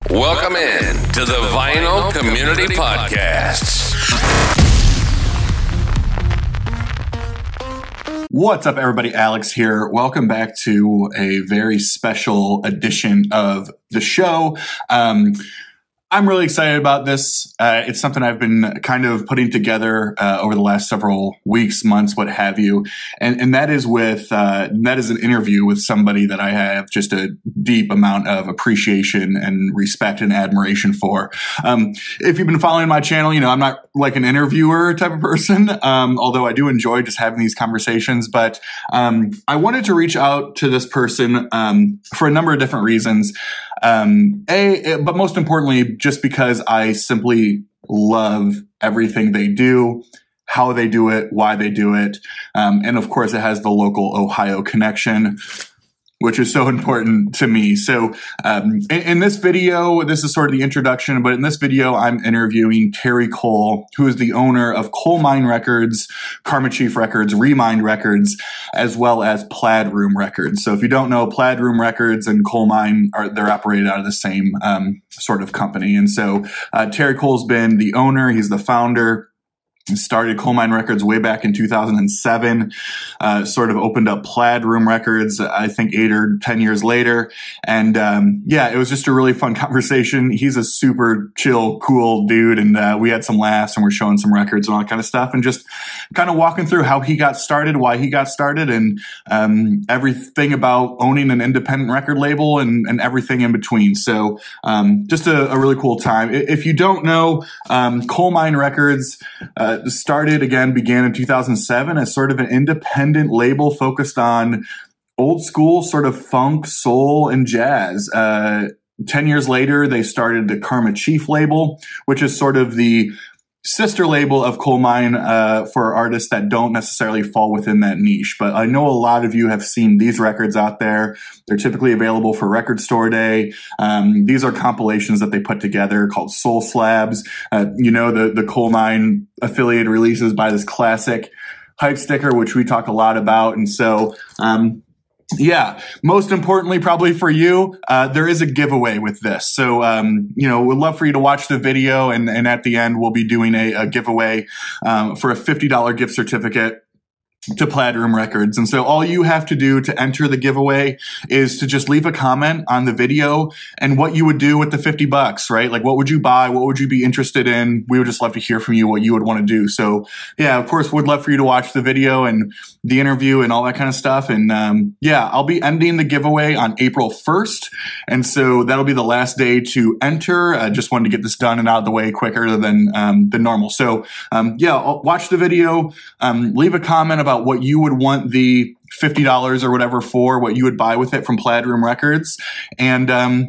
Welcome in to the Vinyl Community Podcast. What's up, everybody? Alex here. Welcome back to a very special edition of the show. I'm really excited about this. It's something I've been kind of putting together over the last several weeks, months, what have you. And that is an interview with somebody that I have just a deep amount of appreciation and respect and admiration for. If you've been following my channel, I'm not like an interviewer type of person, although I do enjoy just having these conversations. But I wanted to reach out to this person for a number of different reasons. But most importantly, just because I simply love everything they do, how they do it, why they do it. And of course, it has the local Ohio connection, which is so important to me. So in this video, this is sort of the introduction, but in this video, I'm interviewing Terry Cole, who is the owner of Coal Mine Records, Karma Chief Records, Remind Records, as well as Plaid Room Records. So if you don't know, Plaid Room Records and Coal Mine, they're operated out of the same sort of company. And so Terry Cole's been the owner, he's the founder. Started Coal Mine Records way back in 2007, sort of opened up Plaid Room Records, I think 8 or 10 years later. And it was just a really fun conversation. He's a super chill, cool dude. And we had some laughs and we're showing some records and all that kind of stuff. And just kind of walking through how he got started, why he got started, and everything about owning an independent record label and everything in between. So just a really cool time. If you don't know, Coal Mine Records began in 2007 as sort of an independent label focused on old school sort of funk, soul, and jazz. 10 years later, they started the Karma Chief label, which is sort of the sister label of Coal Mine for artists that don't necessarily fall within that niche. But I know a lot of you have seen these records out there. They're typically available for Record Store Day. These are compilations that they put together called Soul Slabs. The Coal Mine affiliated releases by this classic hype sticker, which we talk a lot about. And so, most importantly, probably for you, there is a giveaway with this. So, we'd love for you to watch the video, and at the end, we'll be doing a giveaway for a $50 gift certificate to Plaid Room Records. And so all you have to do to enter the giveaway is to just leave a comment on the video and what you would do with the $50, right? Like, what would you buy? What would you be interested in? We would just love to hear from you what you would want to do. So of course, we'd love for you to watch the video and the interview and all that kind of stuff. And I'll be ending the giveaway on April 1st. And so that'll be the last day to enter. I just wanted to get this done and out of the way quicker than normal. So watch the video, leave a comment about what you would want the $50 or whatever for, what you would buy with it from Plaid Room Records. And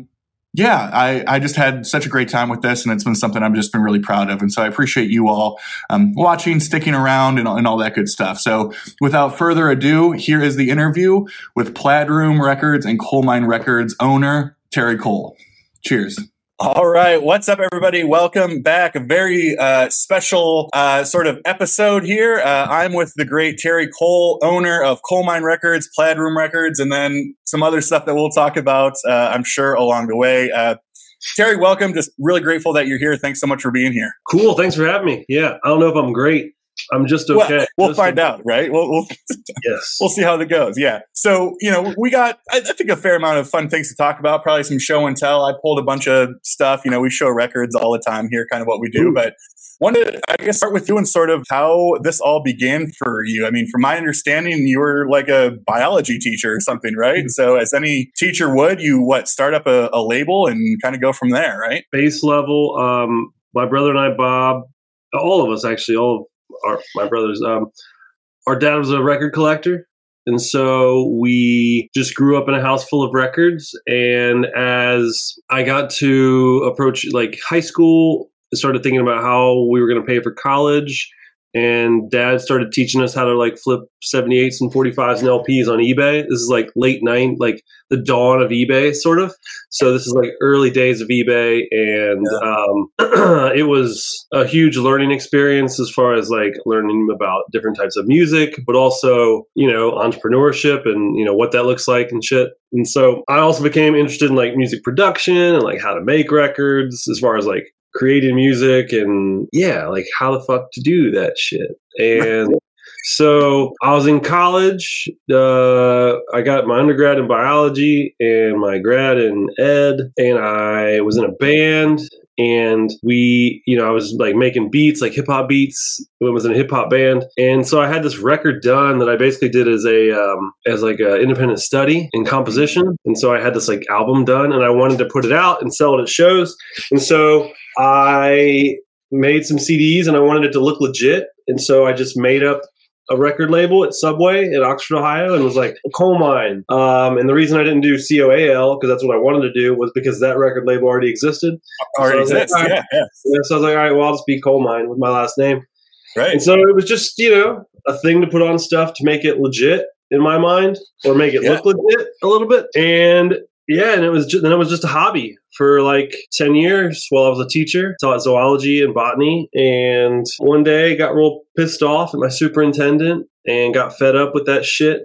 I just had such a great time with this, and it's been something I've just been really proud of. And so I appreciate you all watching, sticking around, and all that good stuff. So without further ado, here is the interview with Plaid Room Records and Coal Mine Records owner, Terry Cole. Cheers. All right. What's up, everybody? Welcome back. A very special sort of episode here. I'm with the great Terry Cole, owner of Coal Mine Records, Plaid Room Records, and then some other stuff that we'll talk about, I'm sure, along the way. Terry, welcome. Just really grateful that you're here. Thanks so much for being here. Cool. Thanks for having me. Yeah. I don't know if I'm great. I'm just okay. We'll find out, right? Yes. We'll see how that goes. Yeah. So, we got, I think, a fair amount of fun things to talk about, probably some show and tell. I pulled a bunch of stuff. We show records all the time here, kind of what we do. Ooh. But wanted to, I guess, start with you and sort of how this all began for you. I mean, from my understanding, you were like a biology teacher or something, right? And so as any teacher would, you start up a label and kind of go from there, right? Base level. My brother and I, Bob, all of us actually, my brothers, our dad was a record collector. And so we just grew up in a house full of records. And as I got to approach like high school, I started thinking about how we were going to pay for college. and Dad started teaching us how to like flip 78s and 45s and LPs on eBay. This is like late night, like the dawn of eBay, sort of. So this is like early days of eBay, and it was a huge learning experience as far as like learning about different types of music, but also, you know, entrepreneurship and, you know, what that looks like and shit. And so I also became interested in like music production and like how to make records, as far as like creating music and like how the fuck to do that shit. And so I was in college. I got my undergrad in biology and my grad in ed, and I was in a band. And we, you know, I was like making beats, like hip hop beats. I was in a hip hop band, and so I had this record done that I basically did as a independent study in composition. And so I had this like album done, and I wanted to put it out and sell it at shows. And so I made some CDs, and I wanted it to look legit. And so I just made up a record label at Subway in Oxford, Ohio, and was like a coal mine. And the reason I didn't do COAL, because that's what I wanted to do, was because that record label already existed. So I was like, all right. So I was like, all right, well, I'll just be coal mine with my last name. Right. And so it was just, you know, a thing to put on stuff to make it legit in my mind, or make it look legit a little bit. And and it was just a hobby for like 10 years while I was a teacher. Taught zoology and botany. And one day got real pissed off at my superintendent and got fed up with that shit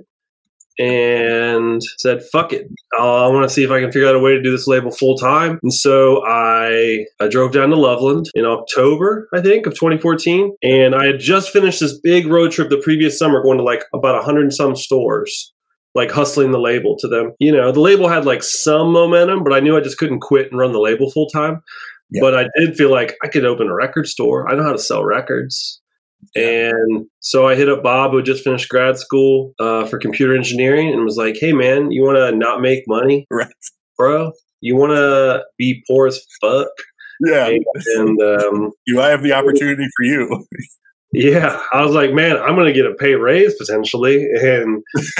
and said, fuck it. I want to see if I can figure out a way to do this label full time. And so I drove down to Loveland in October, I think, of 2014. And I had just finished this big road trip the previous summer, going to like about 100 and some stores, like hustling the label to them. You know, the label had like some momentum, but I knew I just couldn't quit and run the label full time. Yeah. But I did feel like I could open a record store. I know how to sell records. And so I hit up Bob, who had just finished grad school for computer engineering, and was like, hey, man, you want to not make money? Right. Bro, you want to be poor as fuck? Yeah. And I have the opportunity for you. Yeah, I was like, man, I'm going to get a pay raise potentially. And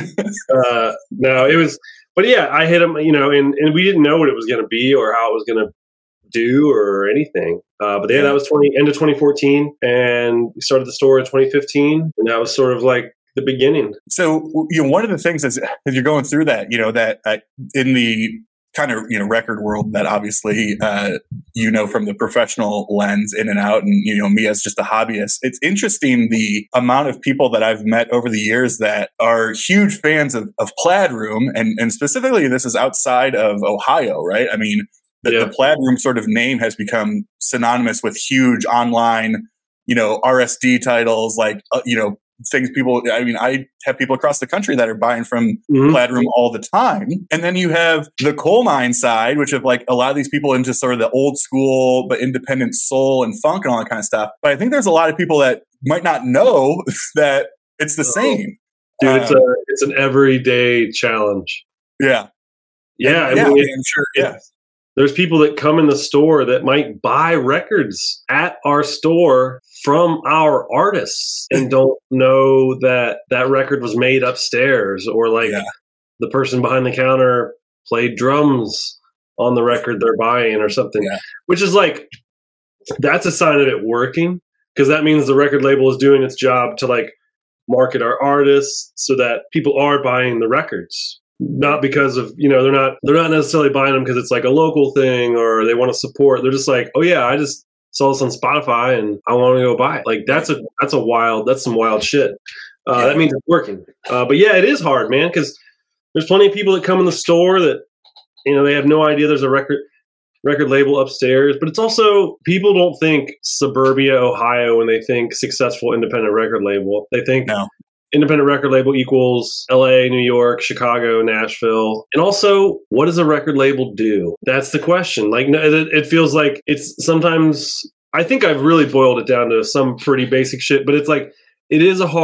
no, it was, but yeah, I hit him, you know, and we didn't know what it was going to be or how it was going to do or anything. But that was end of 2014, and we started the store in 2015, and that was sort of like the beginning. So, you know, one of the things as you're going through that, you know, that in the kind of, you know, record world that obviously, you know, from the professional lens in and out, and, you know, me as just a hobbyist, it's interesting the amount of people that I've met over the years that are huge fans of Plaid Room, and specifically this is outside of Ohio, right? I mean, the Plaid Room sort of name has become synonymous with huge online, you know, RSD titles, like, you know, things people, I mean, I have people across the country that are buying from Plaid Room all the time. And then you have the coal mine side, which have like a lot of these people into sort of the old school, but independent soul and funk and all that kind of stuff. But I think there's a lot of people that might not know that it's the same. Dude, it's an everyday challenge. Yeah. Yeah. And, I mean, I'm sure. Yeah. There's people that come in the store that might buy records at our store from our artists and don't know that that record was made upstairs, or like the person behind the counter played drums on the record they're buying or something, which is like, that's a sign of it working, because that means the record label is doing its job to like market our artists so that people are buying the records. Not because of, you know, they're not necessarily buying them because it's like a local thing or they want to support. They're just like, oh yeah, I just saw this on Spotify and I want to go buy it. Like that's some wild shit. That means it's working. But yeah, it is hard, man, because there's plenty of people that come in the store that, you know, they have no idea there's a record label upstairs. But it's also, people don't think suburbia Ohio when they think successful independent record label. They think independent record label equals LA, New York, Chicago, Nashville. And also, what does a record label do? That's the question. Like, it feels like it's sometimes, I think I've really boiled it down to some pretty basic shit, but it's like, it is a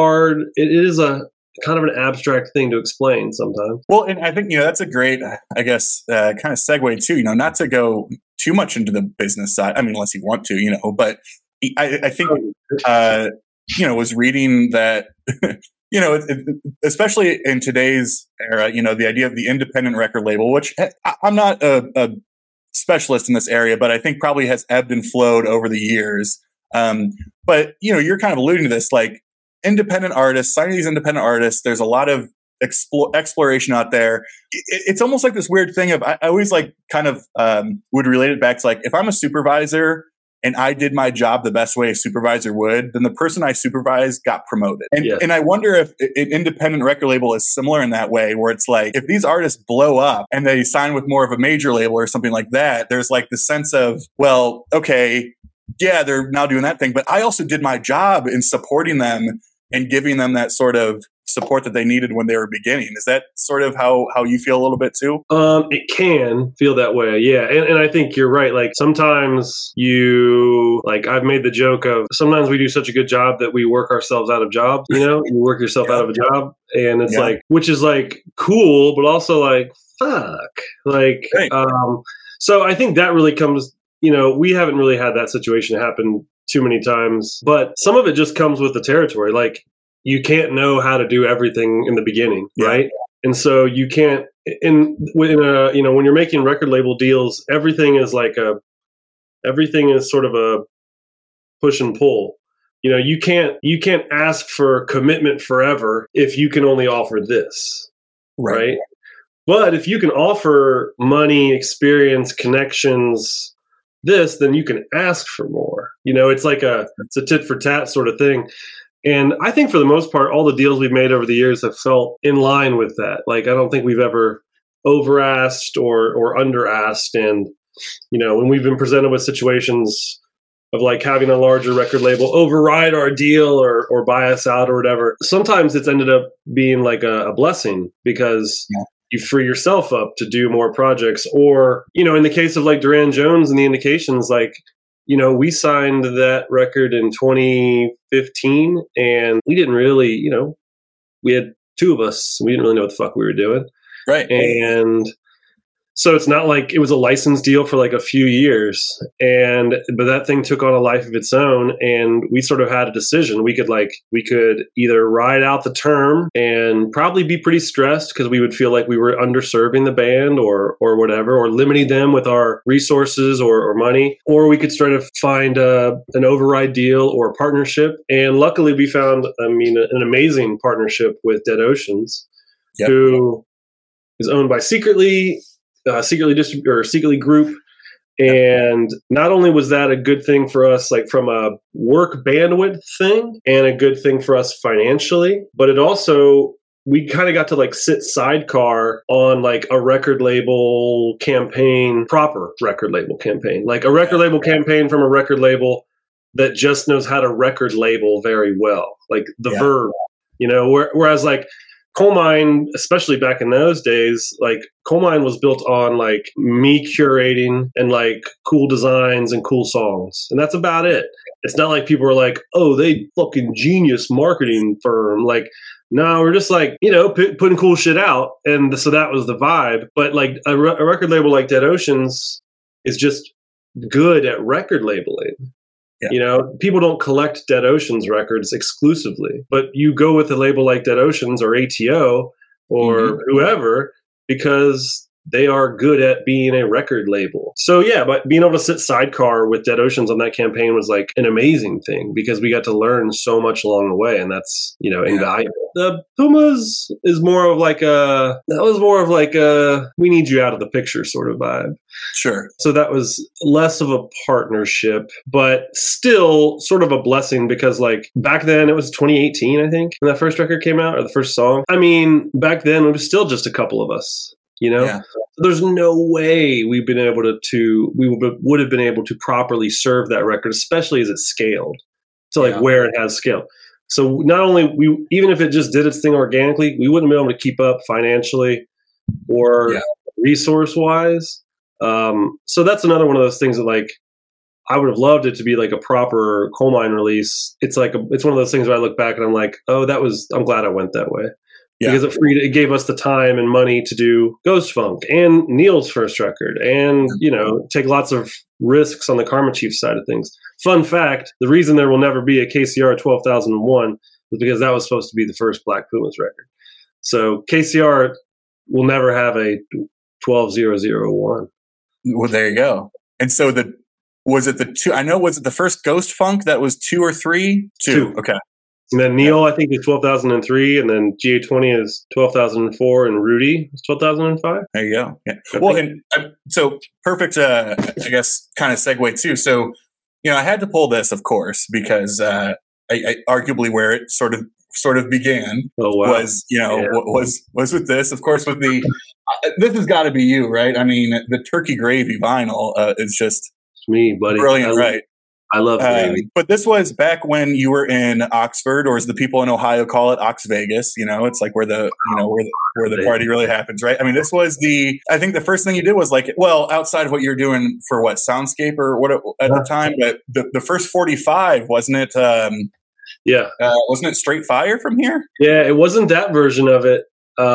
kind of an abstract thing to explain sometimes. Well, and I think, you know, that's a great, I guess, kind of segue too, you know, not to go too much into the business side. I mean, unless you want to, you know, but I think, you know, was reading that, you know, especially in today's era, you know, the idea of the independent record label, which I'm not a specialist in this area, but I think probably has ebbed and flowed over the years. But you're kind of alluding to this, like independent artists, signing these independent artists. There's a lot of exploration out there. It's almost like this weird thing of I always like kind of would relate it back to like if I'm a supervisor and I did my job the best way a supervisor would, then the person I supervised got promoted. And I wonder if an independent record label is similar in that way, where it's like, if these artists blow up and they sign with more of a major label or something like that, there's like the sense of, well, okay, yeah, they're now doing that thing, but I also did my job in supporting them and giving them that sort of support that they needed when they were beginning. Is that sort of how you feel a little bit too? It can feel that way, yeah. And I think you're right. Like sometimes I've made the joke of sometimes we do such a good job that we work ourselves out of jobs. You work yourself out of a job, and it's like, which is like cool, but also like fuck. Like, right. So I think that really comes. We haven't really had that situation happen too many times, but some of it just comes with the territory. Like, you can't know how to do everything in the beginning, right? And so you can't. When you're making record label deals, everything is sort of a push and pull. You can't ask for commitment forever if you can only offer this, right? But if you can offer money, experience, connections, then you can ask for more. It's like it's a tit for tat sort of thing. And I think for the most part, all the deals we've made over the years have felt in line with that. Like, I don't think we've ever over-asked or under-asked. And, when we've been presented with situations of like having a larger record label override our deal or buy us out or whatever, sometimes it's ended up being like a blessing because you free yourself up to do more projects. Or, in the case of like Durand Jones and the Indications, like, we signed that record in 2015 and we didn't really, we had two of us. We didn't really know what the fuck we were doing. Right. And so it's not like it was a license deal for like a few years. But that thing took on a life of its own. And we sort of had a decision. We could either ride out the term and probably be pretty stressed because we would feel like we were underserving the band or whatever, or limiting them with our resources or money, or we could try to find an override deal or a partnership. And luckily we found, an amazing partnership with Dead Oceans, who is owned by Secretly Group. And not only was that a good thing for us, like from a work bandwidth thing, and a good thing for us financially, but it also, we kind of got to like sit sidecar on like a record label campaign, proper record label campaign, like a record label campaign from a record label that just knows how to record label very well, like the verb, whereas like Coal Mine, especially back in those days, like Coal Mine was built on like me curating and like cool designs and cool songs. And that's about it. It's not like people are like, oh, they fucking genius marketing firm. Like, no, we're just like, putting cool shit out. And so that was the vibe. But like a record label like Dead Oceans is just good at record labeling. People don't collect Dead Oceans records exclusively, but you go with a label like Dead Oceans or ATO or whoever because they are good at being a record label. So yeah, but being able to sit sidecar with Dead Oceans on that campaign was like an amazing thing because we got to learn so much along the way, and that's invaluable. The Pumas is more of like a we need you out of the picture sort of vibe. Sure. So that was less of a partnership, but still sort of a blessing because like back then it was 2018, I think, when that first record came out, or the first song. Back then it was still just a couple of us. There's no way we would have been able to properly serve that record, especially as it scaled to like where it has scaled. So not only even if it just did its thing organically, we wouldn't be able to keep up financially or resource wise. So that's another one of those things that like I would have loved it to be like a proper Coal Mine release. It's like it's one of those things where I look back and I'm like, oh, I'm glad I went that way. Because it gave us the time and money to do Ghost Funk and Neil's first record and, take lots of risks on the Karma Chief side of things. Fun fact, the reason there will never be a KCR 12,001 is because that was supposed to be the first Black Pumas record. So KCR will never have a 12,001. Well, there you go. And so was it the two? I know, was it the first Ghost Funk that was 2 or 3? Two. Okay. And then Neil, I think, is 12,00003, and then GA20 is 12,004, and Rudy is 12,005. There you go. Yeah. Well, and so perfect, I guess, kind of segue too. So, I had to pull this, of course, because I arguably where it sort of began was, was with this, of course, with the, this has got to be you, right? I mean, the Turkey Gravy vinyl is just it's me, buddy. Brilliant, right? I love Gravy. But this was back when you were in Oxford, or as the people in Ohio call it, Ox Vegas. It's like where the where the party really happens, right? I mean, this was I think the first thing you did was outside of what you're doing for Soundscape or what at the time, but the first 45, wasn't it? Wasn't it Straight Fire from here? Yeah, it wasn't that version of it,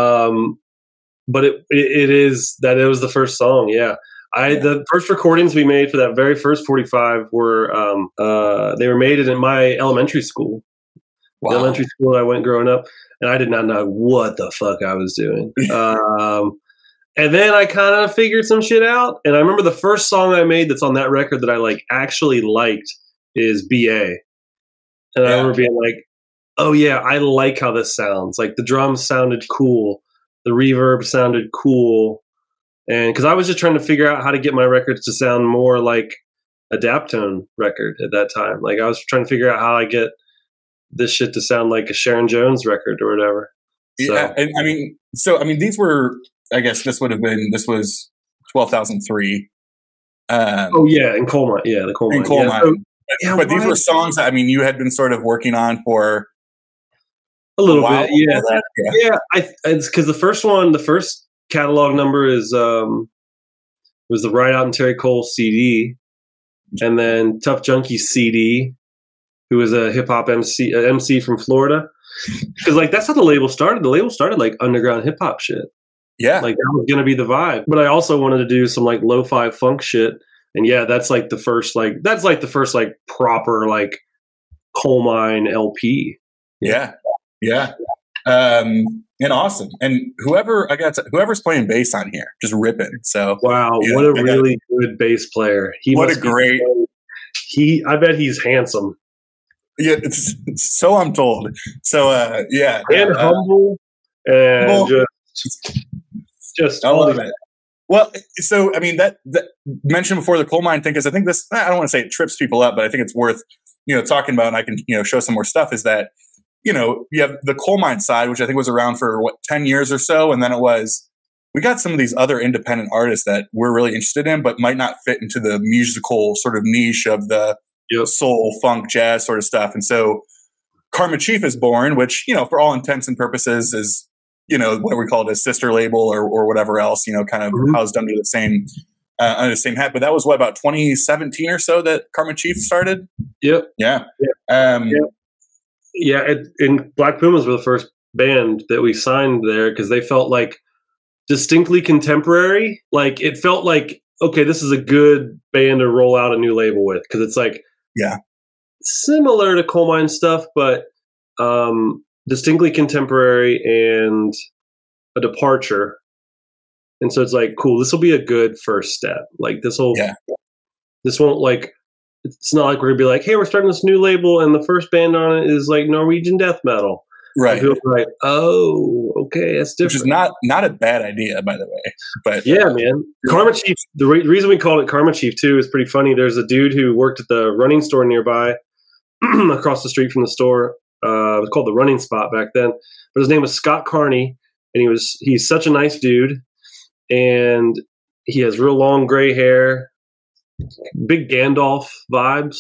but it is that it was the first song. Yeah. The first recordings we made for that very first 45 were they were made in my elementary school. Wow. The elementary school I went growing up, and I did not know what the fuck I was doing. And then I kind of figured some shit out. And I remember the first song I made that's on that record that I actually liked is BA. And I remember being like, oh yeah, I like how this sounds. Like the drums sounded cool. The reverb sounded cool. And because I was just trying to figure out how to get my records to sound more like a Daptone record at that time. Like I was trying to figure out how I get this shit to sound like a Sharon Jones record or whatever. Yeah, and I mean, these were, I guess this was 12,003. In Coal Mine. Yeah, the Coal Mine. Coal Mine. But these were songs that, I mean, you had been sort of working on for a little bit. Yeah. It's because the first catalog number was the Ride Out and Terry Cole CD, and then Tough Junkie CD, who was a hip hop MC from Florida. Because that's how the label started. The label started like underground hip hop shit. Yeah, that was gonna be the vibe. But I also wanted to do some lo-fi funk shit, and that's the first proper Coal Mine LP. Yeah. And awesome. And whoever's playing bass on here, just ripping. So wow, what a really good bass player. I bet he's handsome. Yeah, it's so I'm told. So and humble and just I love it. Well, so I mean that mentioned before the Coal Mine thing, because I think this, I don't want to say it trips people up, but I think it's worth talking about, and I can show some more stuff. Is that you have the Coal Mine side, which I think was around for 10 years or so. And then we got some of these other independent artists that we're really interested in, but might not fit into the musical sort of niche of the soul, funk, jazz sort of stuff. And so Karma Chief is born, which, for all intents and purposes is, what we call it a sister label or whatever else, kind of housed under the same hat. But that was about 2017 or so that Karma Chief started. Yep. Yeah. And Black Pumas were the first band that we signed there because they felt distinctly contemporary. It felt okay, this is a good band to roll out a new label with, because it's similar to Coal Mine stuff, but distinctly contemporary and a departure. And so it's cool, this will be a good first step. This won't it's not like we're gonna be like, hey, we're starting this new label and the first band on it is Norwegian death metal. Right. People are like, oh, okay, that's different. Which is not a bad idea, by the way. But yeah, man. Karma Chief, the reason we called it Karma Chief too is pretty funny. There's a dude who worked at the running store nearby across the street from the store. It was called the Running Spot back then. But his name was Scott Carney, and he's such a nice dude, and he has real long gray hair, big Gandalf vibes.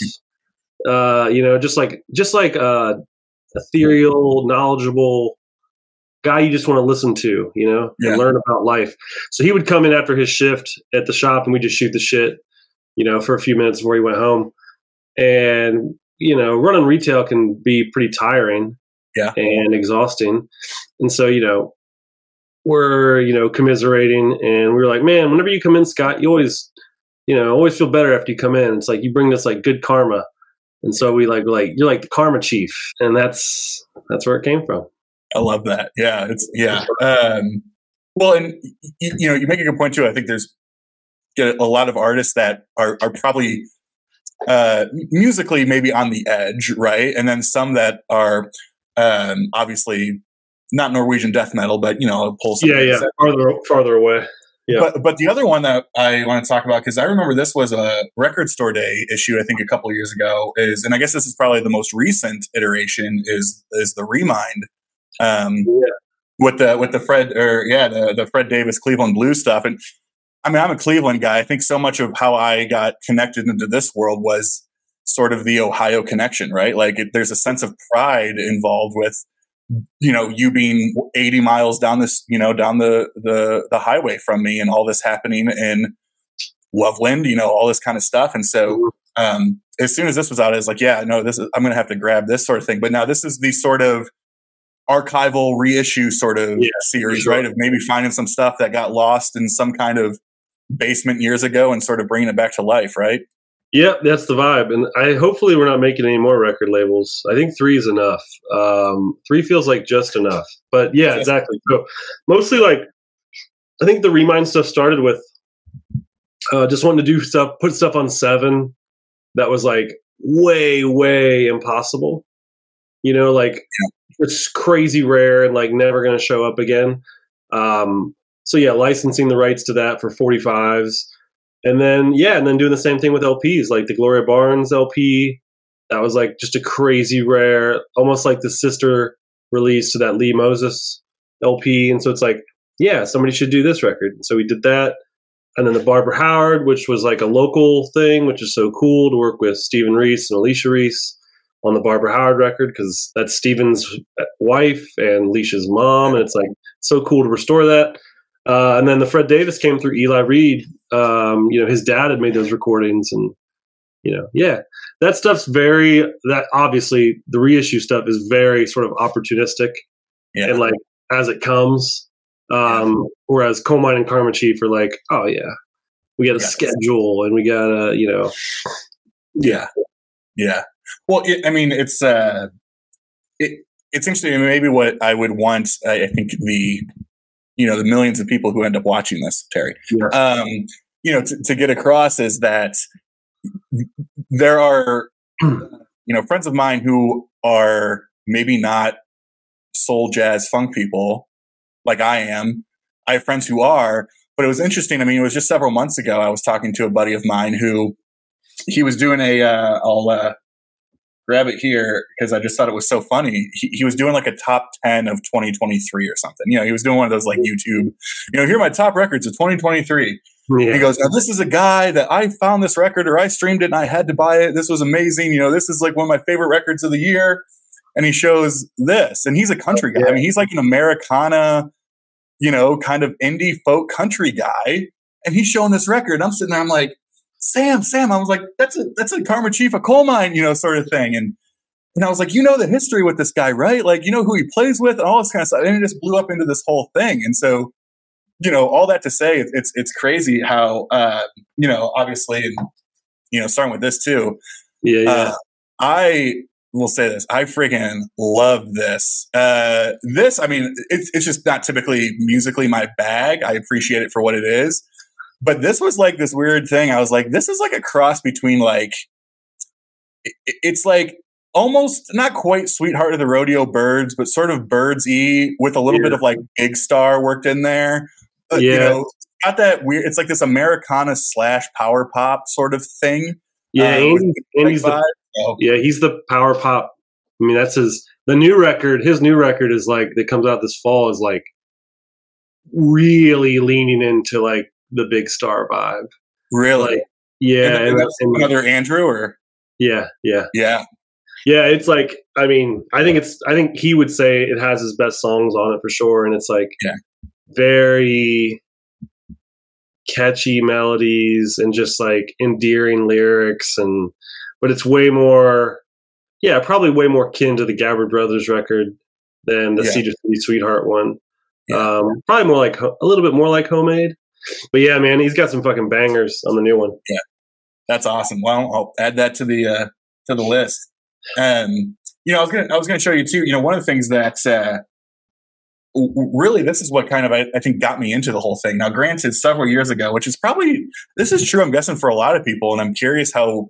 Just like ethereal, knowledgeable guy you just want to listen to, and learn about life. So he would come in after his shift at the shop, and we just shoot the shit, for a few minutes before he went home. And running retail can be pretty tiring, and exhausting. And so we're commiserating, and we were like, man, whenever you come in, Scott, you always feel better after you come in. It's you bring this good karma. And so we you're like the Karma Chief, and that's where it came from. I love that. Yeah, well, and you make a good point too. I think there's a lot of artists that are probably musically maybe on the edge, right? And then some that are obviously not Norwegian death metal, but pull some farther away. Yeah. But the other one that I want to talk about, because I remember this was a Record Store Day issue, I think a couple of years ago, and I guess this is probably the most recent iteration, is the Remind. With the Fred the Fred Davis Cleveland Blues stuff. And I mean, I'm a Cleveland guy. I think so much of how I got connected into this world was sort of the Ohio connection, right? Like there's a sense of pride involved with, you being 80 miles down this, down the highway from me, and all this happening in Loveland, all this kind of stuff. And so as soon as this was out, I was like, I'm going to have to grab this sort of thing. But now this is the sort of archival reissue sort of series, right? Of maybe finding some stuff that got lost in some kind of basement years ago and sort of bringing it back to life, right? Yeah, that's the vibe. And hopefully we're not making any more record labels. I think 3 is enough. 3 feels like just enough. But yeah, exactly. So mostly I think the Remind stuff started with just wanting to do stuff, put stuff on 7 that was way, way impossible. It's crazy rare and never going to show up again. So licensing the rights to that for 45s. And then doing the same thing with LPs, like the Gloria Barnes LP. That was just a crazy rare, almost like the sister release to that Lee Moses LP. And so it's somebody should do this record. So we did that. And then the Barbara Howard, which was a local thing, which is so cool to work with Stephen Reese and Alicia Reese on the Barbara Howard record, because that's Stephen's wife and Alicia's mom. And it's so cool to restore that. And then the Fred Davis came through Eli Reed. His dad had made those recordings, and that stuff's obviously the reissue stuff is very sort of opportunistic and as it comes. Whereas Coal Mine and Karma Chief are we got a schedule and we got yeah. Well, it's interesting. Maybe what I would want, I think the millions of people who end up watching this, Terry, to get across is that there are, friends of mine who are maybe not soul, jazz, funk people like I am. I have friends who are, but it was interesting. I mean, it was just several months ago. I was talking to a buddy of mine who he was doing I'll grab it here because I just thought it was so funny. He was doing a top 10 of 2023 or something. He was doing one of those YouTube, here are my top records of 2023. Yeah. He goes, now this is a guy that I found this record, or I streamed it and I had to buy it. This was amazing. This is one of my favorite records of the year. And he shows this, and he's a country guy. I mean, he's an Americana, kind of indie folk country guy. And he's showing this record. And I'm sitting there, I'm like, Sam, I was like, that's a Karma Chief, a coal mine, sort of thing. And I was like, the history with this guy, right? Who he plays with and all this kind of stuff. And it just blew up into this whole thing. And so, all that to say, it's crazy how, obviously, and, starting with this too. Yeah. I will say this. I freaking love this. This, I mean, it's just not typically musically my bag. I appreciate it for what it is. But this was this weird thing. I was like, this is a cross between it's almost not quite Sweetheart of the Rodeo Birds, but sort of Birds-y with a little bit of Big Star worked in there. But, got that weird. It's this Americana / power pop sort of thing. Yeah, he's the power pop. I mean, that's the new record. His new record is that comes out this fall is really leaning into the Big Star vibe. Really? Yeah. And that's another Andrew, or? Yeah. Yeah, it's I mean, I think he would say it has his best songs on it for sure. And it's very catchy melodies and just endearing lyrics. But it's way more, probably way more kin to the Gabbard Brothers record than the Cedar City Sweetheart one. Yeah. Probably more a little bit more like Homemade. But yeah, man, he's got some fucking bangers on the new one. Yeah. That's awesome. Well, I'll add that to the list. I was gonna show you too. One of the things that really this is what kind of I think got me into the whole thing. Now, granted, several years ago, which is probably this is true. I'm guessing for a lot of people, and I'm curious how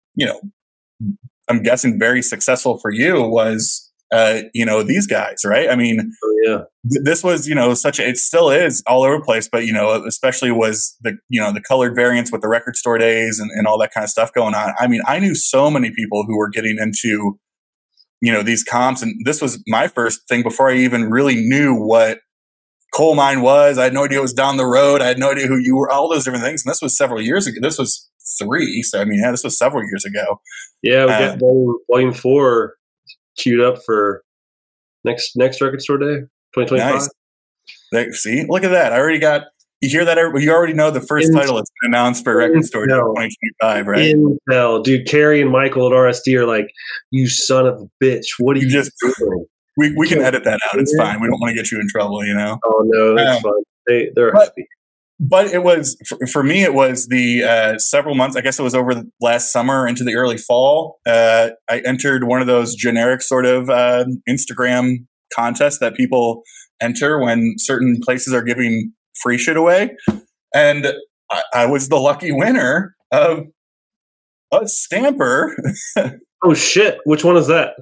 you know, I'm guessing very successful for you was, you know, these guys, right? I mean, this was, you know, it still is all over the place, but, you know, especially was the, you know, the colored variants with the record store days and all that kind of stuff going on. I mean, I knew so many people who were getting into, you know, these comps, and this was my first thing before I even really knew what Coal Mine was. I had no idea it was down the road. I had no idea who you were, all those different things. And this was several years ago. This was 3. So, I mean, this was several years ago. Yeah, we got volume 4 queued up for next record store day, 2025. Nice. See, look at that. I already got, you hear that? You already know the first title that's been announced for record store day 2025, right? Intel. Dude, Carrie and Michael at RSD are like, you son of a bitch. What are you just doing? We can edit that out. It's fine. We don't want to get you in trouble, you know? Oh, no, that's fine. They're happy. But it was, for me, it was the several months, I guess it was over the last summer into the early fall. I entered one of those generic sort of Instagram contests that people enter when certain places are giving free shit away. And I was the lucky winner of a stamper. Oh, shit. Which one is that?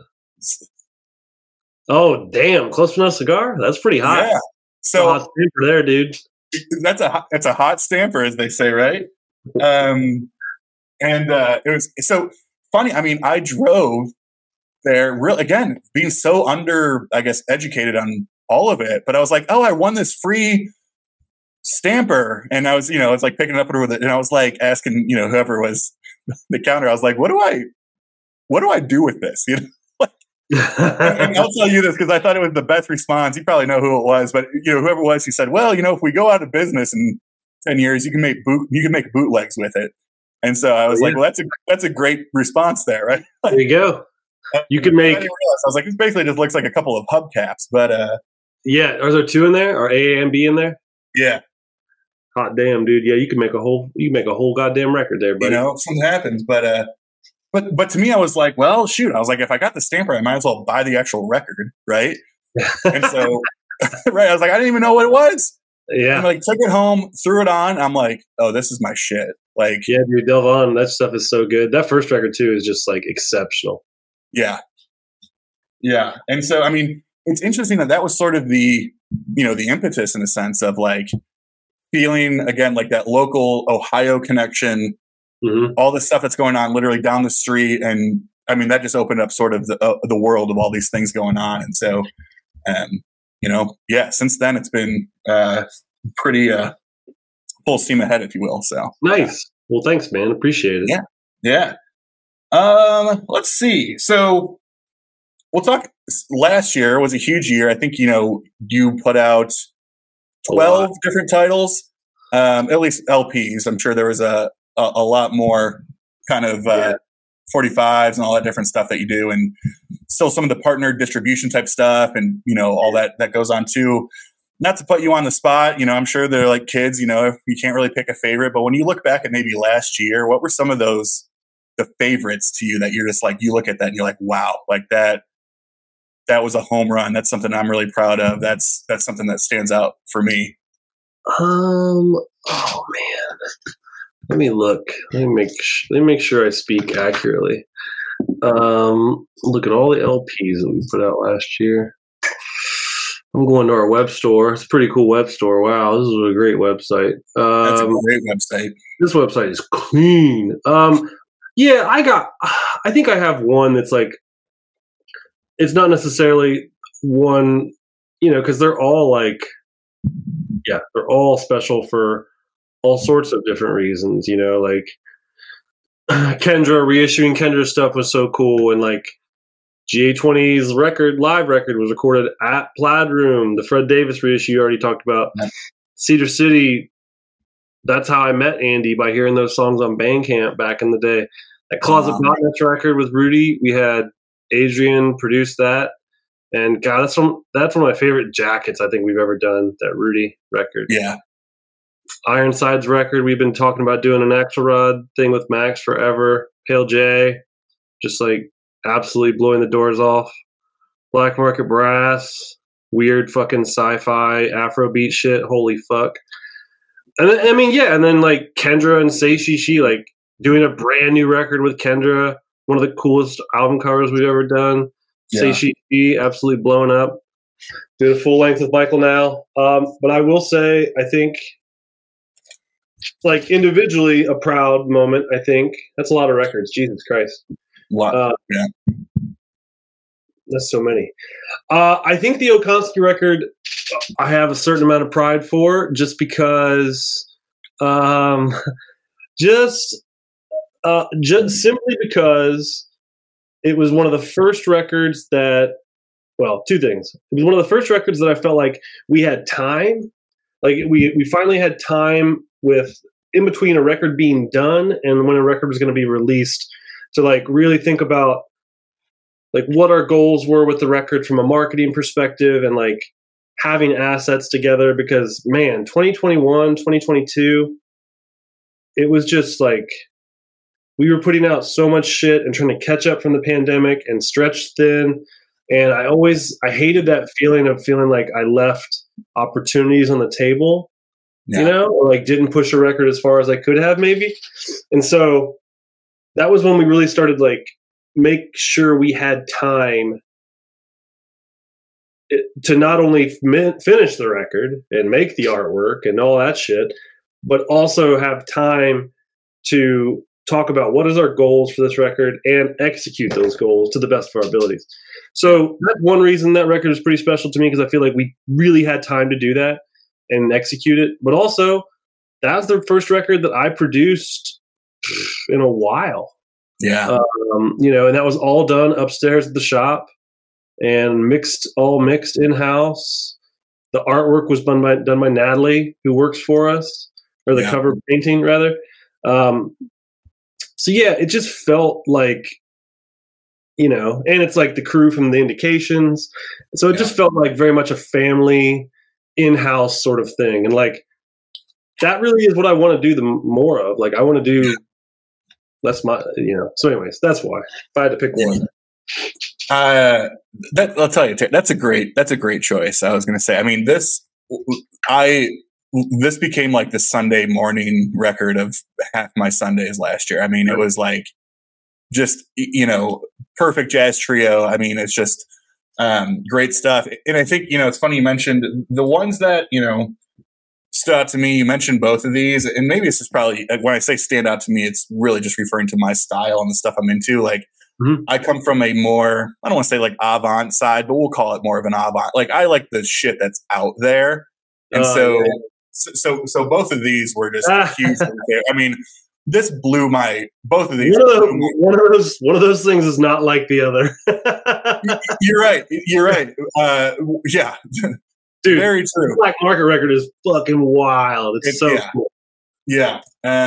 Oh, damn. Close Enough Cigar? That's pretty hot. Yeah. So, hot stamper there, dude. That's a hot stamper, as they say, right? And it was so funny. I mean, I drove there, again, being so educated on all of it. But I was like, oh, I won this free stamper, and I was, you know, it's like picking it up with it, and I was like asking, you know, whoever was the counter, I was like, what do I do with this? You know. And I'll tell you this because I thought it was the best response. You probably know who it was, but you know, whoever it was, he said, "Well, you know, if we go out of business in 10 years, you can make bootlegs with it." And so I was like, "Well, that's a great response there, right?" There you go. You can make. I was like, "It basically just looks like a couple of hubcaps," but yeah. Are there 2 in there? Are A and B in there? Yeah. Hot damn, dude! Yeah, you can make a whole goddamn record there, buddy. You know, something happens, But to me, I was like, well, shoot. I was like, if I got the stamper, I might as well buy the actual record, right? And so, right, I was like, I didn't even know what it was. Yeah. And like, took it home, threw it on. I'm like, oh, this is my shit. Like, yeah, dude, delve on. That stuff is so good. That first record too is just like exceptional. Yeah. Yeah. And so, I mean, it's interesting that was sort of the, you know, the impetus in a sense of like feeling again like that local Ohio connection. Mm-hmm. All the stuff that's going on literally down the street. And I mean, that just opened up sort of the world of all these things going on. And so, you know, yeah, since then it's been pretty full steam ahead, if you will. So nice. Well, thanks, man. Appreciate it. Yeah. Yeah. Let's see. So we'll talk. Last year was a huge year. I think, you know, you put out 12 different titles, at least LPs. I'm sure there was a lot more kind of 45s and all that different stuff that you do, and still some of the partner distribution type stuff, and you know all that goes on too. Not to put you on the spot, you know, I'm sure they're like kids, you know, you can't really pick a favorite. But when you look back at maybe last year, what were some of the favorites to you that you're just like, you look at that and you're like, wow, like that was a home run. That's something I'm really proud of. That's something that stands out for me. Oh man. Let me look. Let me make sure I speak accurately. Look at all the LPs that we put out last year. I'm going to our web store. It's a pretty cool web store. Wow, this is a great website. That's a great website. This website is clean. Yeah, I think I have one that's like, it's not necessarily one, you know, because they're all like, yeah, they're all special for all sorts of different reasons, you know, like Kendra, reissuing Kendra's stuff was so cool. And like GA20's live record was recorded at Plaid Room. The Fred Davis reissue you already talked about. Yeah. Cedar City, that's how I met Andy, by hearing those songs on Bandcamp back in the day. That Closet Botnets record with Rudy, we had Adrian produce that. And God, that's one of my favorite jackets I think we've ever done, that Rudy record. Yeah. Ironside's record, we've been talking about doing an Axelrod thing with Max forever. Pale J, just like absolutely blowing the doors off. Black Market Brass, weird fucking sci-fi Afrobeat shit. Holy fuck. And then, I mean, yeah, and then like Kendra and Say She, like doing a brand new record with Kendra, one of the coolest album covers we've ever done. Yeah. Say She She, absolutely blown up. Doing a full length with Michael now. But I will say, I think, like individually, a proud moment. I think that's a lot of records. Jesus Christ, Yeah. that's so many. I think the Okonski record, I have a certain amount of pride for, just because, just simply because it was one of the first records that. Well, two things. It was one of the first records that I felt like we had time. Like we finally had time with in between a record being done and when a record was going to be released to like really think about like what our goals were with the record from a marketing perspective and like having assets together, because man, 2021, 2022, it was just like we were putting out so much shit and trying to catch up from the pandemic and stretch thin. And I hated that feeling of feeling like I left opportunities on the table, you know, or like didn't push a record as far as I could have maybe. And so that was when we really started like make sure we had time to not only finish the record and make the artwork and all that shit, but also have time to talk about what is our goals for this record and execute those goals to the best of our abilities. So that's one reason that record is pretty special to me, because I feel like we really had time to do that and execute it. But also, that was the first record that I produced in a while. Yeah. You know, and that was all done upstairs at the shop and all mixed in-house. The artwork was done by Natalie, who works for us, or the cover painting rather. So yeah, it just felt like, you know, and it's like the crew from the Indications. So it just felt like very much a family in-house sort of thing. And like, that really is what I want to do more of. Like I want to do, that's my, you know, so anyways, that's why if I had to pick one. I'll tell you, that's a great choice. I was going to say, I mean, this became like the Sunday morning record of half my Sundays last year. I mean, it was like just, you know, perfect jazz trio. I mean, it's just great stuff. And I think, you know, it's funny you mentioned the ones that, you know, stood out to me. You mentioned both of these, and maybe this is probably, when I say stand out to me, it's really just referring to my style and the stuff I'm into. Like, I come from a more, I don't want to say like avant side, but we'll call it more of an avant. Like, I like the shit that's out there. And so both of these were just huge. I mean, this blew both of these. One of those things is not like the other. You're right. Yeah. Dude, very true. Black Market record is fucking wild. It's so cool. Yeah.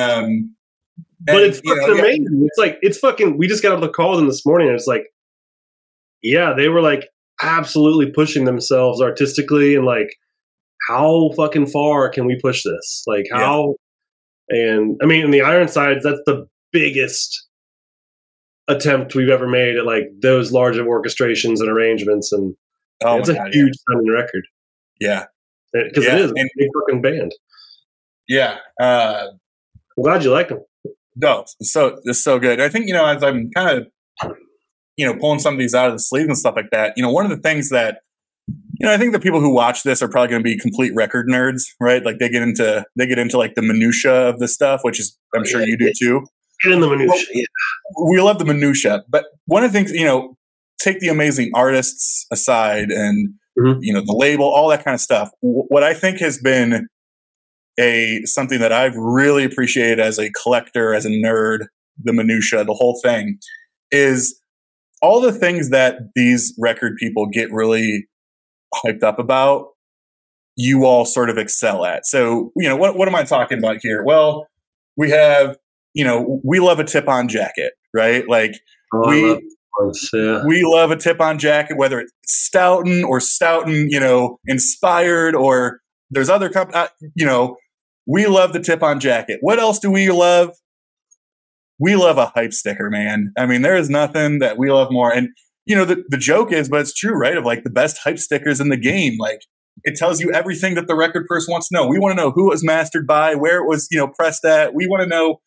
But it's fucking amazing. It's like, it's fucking, we just got off the call with them this morning and it's like, yeah, they were like absolutely pushing themselves artistically and like, how fucking far can we push this? Like how, and I mean, in the Ironsides, that's the biggest attempt we've ever made at like those large of orchestrations and arrangements. And it's a huge sounding record. Yeah. Because it is a big fucking band. Yeah. I'm glad you like them. No, it's so good. I think, you know, as I'm kind of, you know, pulling some of these out of the sleeves and stuff like that, you know, one of the things that, you know, I think the people who watch this are probably going to be complete record nerds, right? Like they get into like the minutia of this stuff, which is, I'm sure you do too. Get in the minutia. We love the minutia, but one of the things, you know, take the amazing artists aside and, you know, the label, all that kind of stuff. What I think has been something that I've really appreciated as a collector, as a nerd, the minutia, the whole thing, is all the things that these record people get really hyped up about, you all sort of excel at. So, you know, what am I talking about here? Well, we have, you know, we love a tip-on jacket, right? Like we love a tip-on jacket, whether it's Stoughton, you know, inspired, or there's other companies, you know, we love the tip-on jacket. What else do we love? We love a hype sticker, man. I mean, there is nothing that we love more. And, you know, the joke is, but it's true, right? Of like the best hype stickers in the game. Like it tells you everything that the record person wants to know. We want to know who it was mastered by, where it was, you know, pressed at. We want to know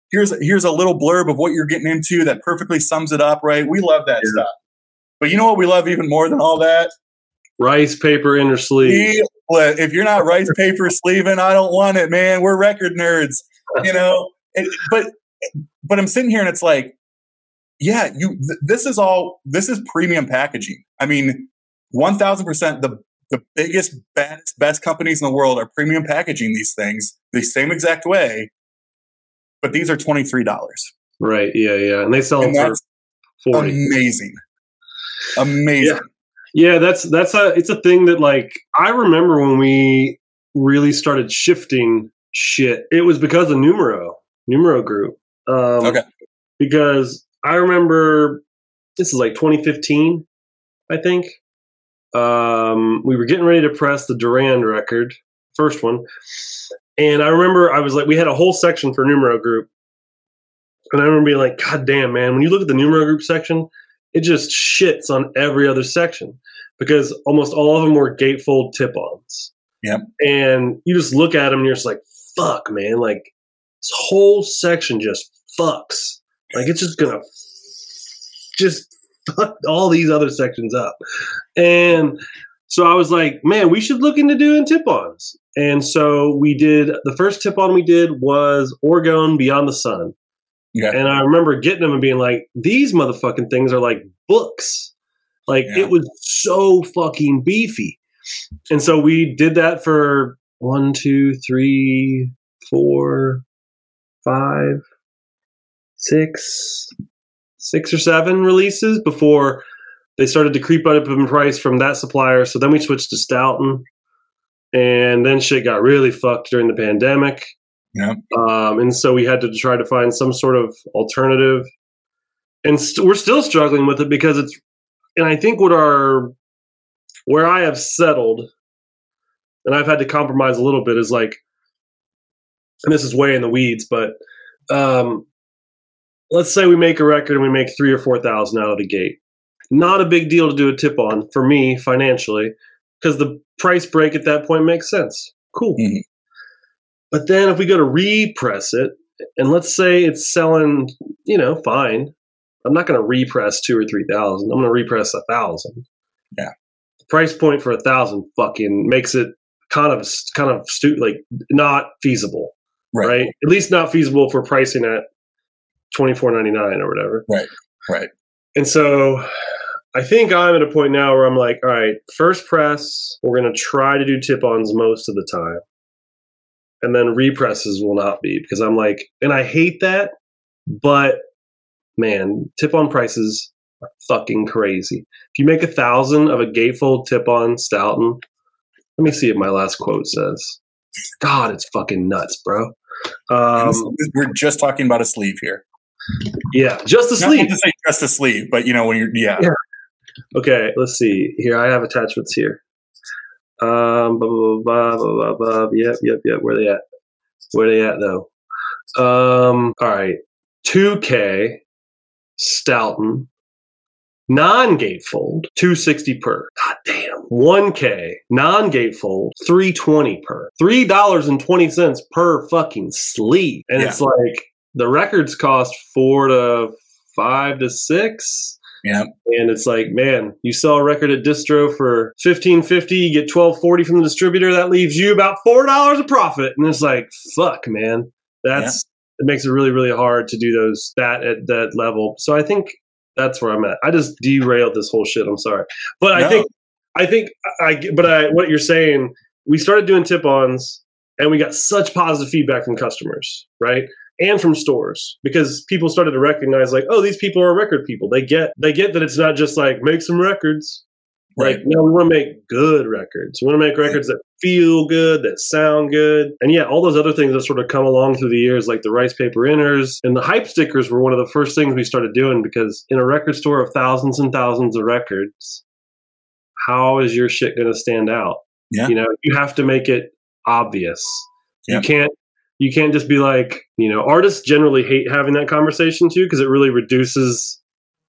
here's a little blurb of what you're getting into that perfectly sums it up, right? We love that stuff. But you know what we love even more than all that? Rice paper inner sleeve. If you're not rice paper sleeving, I don't want it, man. We're record nerds, you know. But I'm sitting here and it's like, yeah, this is premium packaging. I mean, 1,000%. The biggest, best companies in the world are premium packaging these things the same exact way, but these are $23. Right? Yeah, and they sell them for $40. Amazing. Yeah, it's a thing that, like, I remember when we really started shifting shit. It was because of Numero Group. Okay. Because I remember this is like 2015, I think. We were getting ready to press the Durand record, first one, and I remember I was like, we had a whole section for Numero Group, and I remember being like, God damn, man, when you look at the Numero Group section, it just shits on every other section because almost all of them were gatefold tip-ons. Yep. And you just look at them and you're just like, fuck, man, like this whole section just fucks. Like it's just gonna just fuck all these other sections up. And so I was like, man, we should look into doing tip-ons. And so we did, the first tip-on we did was Orgone Beyond the Sun. Yeah. And I remember getting them and being like, these motherfucking things are like books. Like it was so fucking beefy. And so we did that for 1, 2, 3, 4, 5, 6 or 7 releases before they started to creep up in price from that supplier. So then we switched to Stoughton, and then shit got really fucked during the pandemic. Yeah. And so we had to try to find some sort of alternative, and we're still struggling with it because it's, and I think where I have settled, and I've had to compromise a little bit, is like, and this is way in the weeds, but let's say we make a record and we make 3,000 or 4,000 out of the gate. Not a big deal to do a tip on for me financially, because the price break at that point makes sense. Cool. Mm-hmm. But then if we go to repress it, and let's say it's selling, fine. I'm not going to repress 2,000 or 3,000. I'm going to repress 1,000. Yeah. The price point for 1,000 fucking makes it kind of like not feasible, right? At least not feasible for pricing at $24.99 or whatever. Right. And so I think I'm at a point now where I'm like, all right, first press, we're going to try to do tip-ons most of the time. And then represses will not be, because I'm like, and I hate that, but man, tip-on prices are fucking crazy. If you make 1,000 of a gatefold tip-on Stoughton, let me see what my last quote says. God, it's fucking nuts, bro. We're just talking about a sleeve here. Yeah, just a sleeve. Not to say just a sleeve, but when you're, yeah. Okay, let's see. Here, I have attachments here. Blah, blah, blah, blah, blah, blah. Yep. Where they at? Where they at though? All right. 2K Stoughton non-gatefold, $260 per. God damn. 1K non-gatefold, $320 per. $3.20 per fucking sleeve. And it's like the records cost $4 to $5 to $6. Yeah. And it's like, man, you sell a record at distro for $15.50, you get $12.40 from the distributor, that leaves you about $4 of profit. And it's like, fuck, man. It makes it really, really hard to do that at that level. So I think that's where I'm at. I just derailed this whole shit. I'm sorry. But no. What you're saying, we started doing tip-ons and we got such positive feedback from customers, right? And from stores, because people started to recognize, like, oh, these people are record people. They get that it's not just like make some records. Right. Like, no, we want to make good records. We want to make records that feel good, that sound good. And all those other things that sort of come along through the years, like the rice paper inners and the hype stickers were one of the first things we started doing, because in a record store of thousands and thousands of records, how is your shit going to stand out? Yeah. You have to make it obvious. Yeah. You can't just be like, artists generally hate having that conversation too, because it really reduces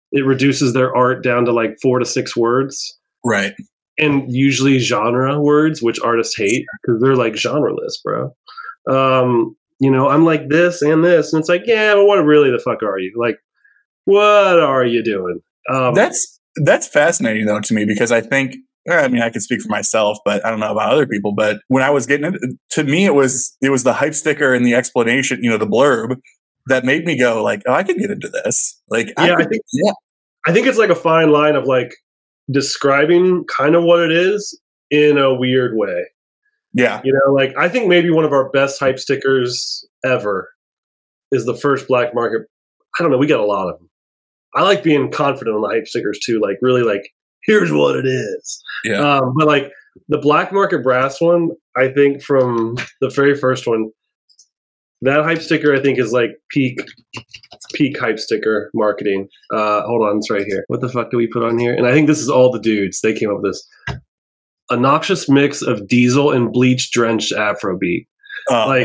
their art down to like 4 to 6 words. Right. And usually genre words, which artists hate because they're like genreless, bro. I'm like this and this. And it's like, yeah, but what really the fuck are you? Like, what are you doing? That's fascinating though to me, because I think, I mean, I can speak for myself, but I don't know about other people. But when I was getting it, to me, it was the hype sticker and the explanation, the blurb, that made me go like, oh, I can get into this. Like, I think it's like a fine line of like describing kind of what it is in a weird way. Yeah. Like I think maybe one of our best hype stickers ever is the first Black Market. I don't know. We got a lot of them. I like being confident on the hype stickers too. Like really like, here's what it is. Yeah. But like the Black Market Brass one, I think from the very first one, that hype sticker I think is like peak hype sticker marketing. Hold on, it's right here. What the fuck do we put on here? And I think this is all the dudes. They came up with this. A noxious mix of diesel and bleach drenched Afrobeat. Like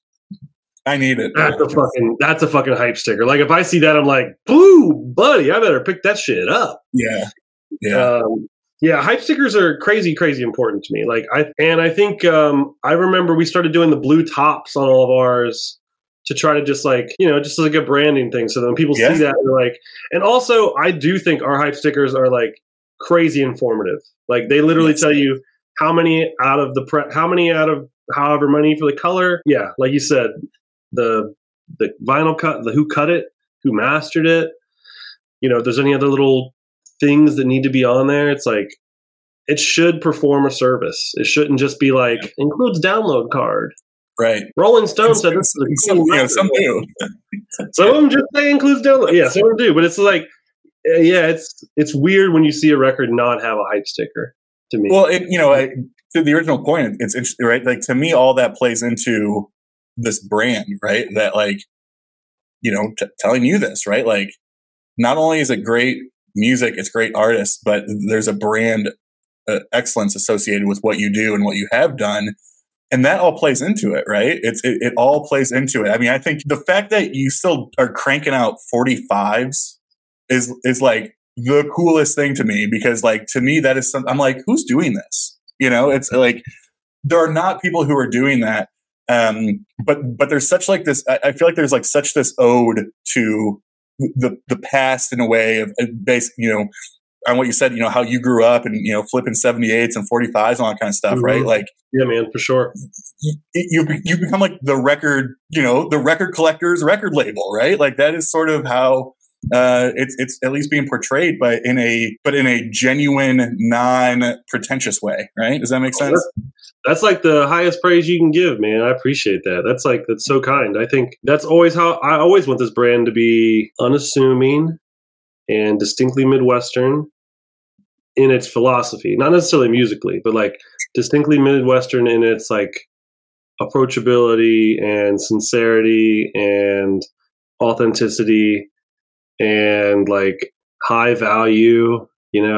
I need it. That's a fucking hype sticker. Like if I see that, I'm like, boo, buddy, I better pick that shit up. Yeah. Yeah. Yeah, hype stickers are crazy important to me. Like I think I remember we started doing the blue tops on all of ours to try to just like, just like a branding thing. So that when people see that, they're like, and also I do think our hype stickers are like crazy informative. Like they literally tell you how many out of however many for the color. Yeah, like you said, the vinyl cut, the who cut it, who mastered it. If there's any other little things that need to be on there, it's like it should perform a service. It shouldn't just be like includes download card. Right. Rolling Stone said this is a cool some do. Some of them just say includes download. Yeah, some of them do, but it's like, yeah, it's weird when you see a record not have a hype sticker. To me, well, to the original point, it's interesting, right? Like to me, all that plays into this brand, right? That like, telling you this, right? Like, not only is it great music, it's great artists, but there's a brand excellence associated with what you do and what you have done. And that all plays into it, right? It all plays into it. I mean, I think the fact that you still are cranking out 45s is like the coolest thing to me, because like, to me, that is something I'm like, who's doing this? It's like, there are not people who are doing that. But there's such like this, I feel like there's like such this ode to the past in a way of basically, on what you said, how you grew up and, flipping 78s and 45s and all that kind of stuff, right? Like, yeah, man, for sure. You become like the record, the record collector's record label, right? Like that is sort of how it's at least being portrayed, but in a genuine, non-pretentious way, right? Does that make sense? That's like the highest praise you can give, man. I appreciate that. That's so kind. I think that's always how I always want this brand to be: unassuming and distinctly Midwestern in its philosophy, not necessarily musically, but like distinctly Midwestern in its like approachability and sincerity and authenticity and like high value,